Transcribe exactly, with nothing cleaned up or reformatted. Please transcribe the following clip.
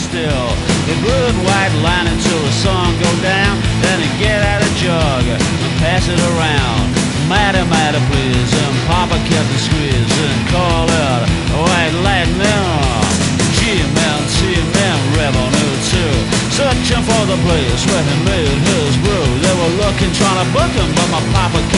still. The blue and white line until the sun go down. Then he get out a jug and pass it around. Mighty, mighty please, and Papa kept the squeeze and call out white lightning. G-Man, T-Man, Revenue too. Searching for the place where he made his brew. They were looking, trying to book him, but my Papa